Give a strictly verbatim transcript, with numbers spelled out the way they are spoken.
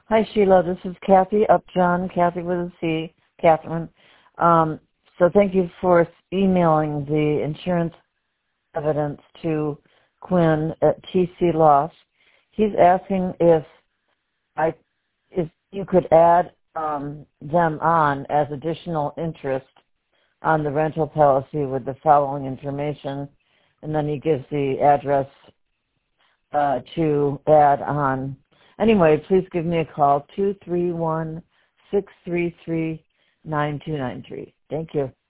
Hi, Sheila. This is Kathy Upjohn, Kathy with a C, Catherine. Um, so thank you for emailing the insurance evidence to Quinn at T C Loss. He's asking if I, if you could add um, them on as additional interest on the rental policy with the following information, and then he gives the address uh, to add on. Anyway, please give me a call, two three one, six three three, nine two nine three. Thank you.